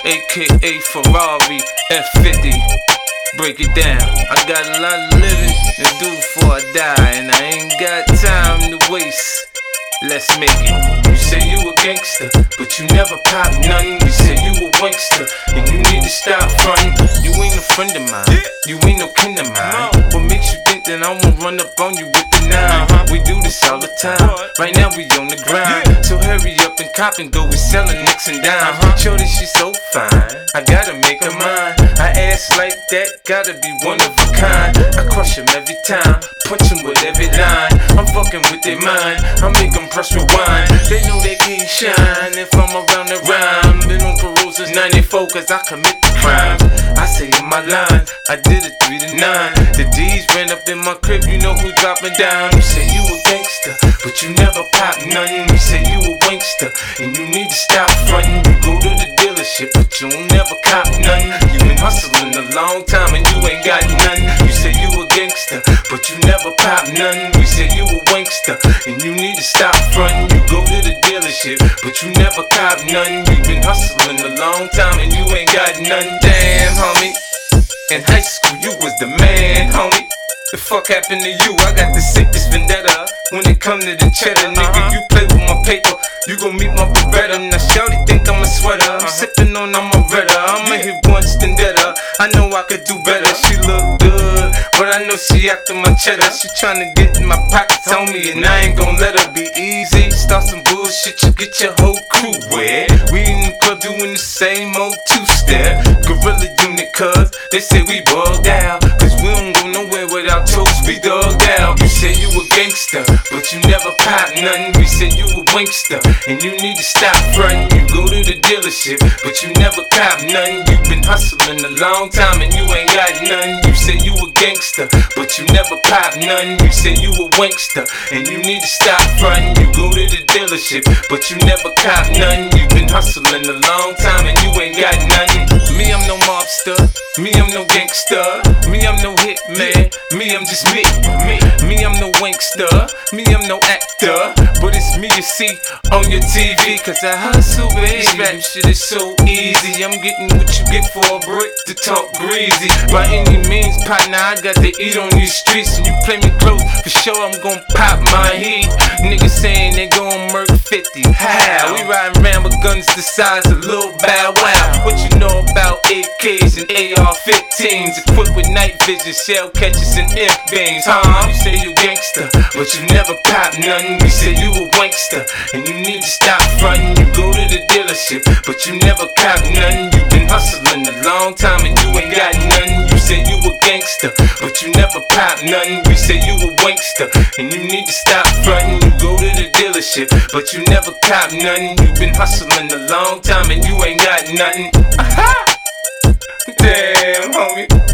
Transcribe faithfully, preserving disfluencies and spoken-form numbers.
aka Ferrari F fifty. Break it down. I got a lot of living to do before I die, and I ain't got time to waste. Let's make it. You say you a gangster, but you never pop nothing. You say you a wankster, and you need to stop frontin'. You ain't a friend of mine, you ain't no kin of mine. What makes you think that I won't run up on you with the nine? We do this all the time. Right now we on the grind, so hurry up and cop and go. We sellin' nicks and dimes. Shorty, she's so fine, I gotta make her mine. I ass like that, gotta be one of a kind. I crush him every time, punch him with every line. I'm fucking with their mind, I make them press rewind. They know they can't shine if I'm around the rhyme. Been on parole since ninety-four cause I commit the crimes. I say in my line, I did it three to nine. The D's ran up in my crib, you know who dropping down. You say you a gangster, but you never pop nothing. You say you a wankster, and you need to stop frontin'. You go to the dealership, but you don't never cop nothing. You been hustling a long time and you ain't got nothing. You say you a gangster, but you never pop nothing. We say you a wankster, and you need to stop frontin'. You go to the dealership, but you never cop nothing. You been hustling a long time and you ain't got nothing. Damn, homie, in high school you was the man, homie. The fuck happened to you? I got the sickest vendetta. When it come to the cheddar, nigga, you play with my paper, you gon' meet my Beretta. Now shawty think I'm a sweater, I'm sippin' on I'm a Retta. I'ma hit once then better, I know I could do better. She look good, but I know she after my cheddar. She tryna get in my pockets on me, and I ain't gon' let her be easy. Start some bullshit, you get your whole crew wet. We in the club doing the same old two-step. Gorilla unit, cuz they say we bugged out, cause we don't go nowhere without toast, we thugged out. You say you a gangster, but you never pop nothing. We say you a wankster, and you need to stop frontin'. You go to the dealership, but you never cop nothing. You been hustling a long time and you ain't got nothing. You say you a gangster, but you never pop nothing. You say you a wankster, and you need to stop frontin'. You go to the dealership, but you never cop nothing. You been hustling a long time and you ain't got nothing. Me, I'm no mobster. Me, I'm no gangster. Me, I'm no hitman. Me, I'm just me. Me, me, I'm no wankster. Me, I'm no actor. But it's me you see on your T V, cause I hustle, baby. Rap shit is so easy. I'm getting what you get for a brick to talk greasy. By any means, partner, I got to eat on these streets. And you play me close, for sure I'm gon' pop my heat. Niggas saying they gon' murk fifty. How? We riding around with guns the size of Lil Bow Wow. What you know about A Ks and A R fifteens? Equipped with night vision, shell catchers and imp beams. Huh? You say you gangster, but you never pop nothing. We say you a wankster, and you need to stop frontin'. You go to the dealership, but you never cop nothing. You been hustling a long time and you ain't got nothing. You say you a gangster, but you never pop nothing. We say you a wankster, and you need to stop frontin'. You go to the dealership, but you never cop nothing. You been hustling a long time and you ain't got nothing. Aha! Damn, homie.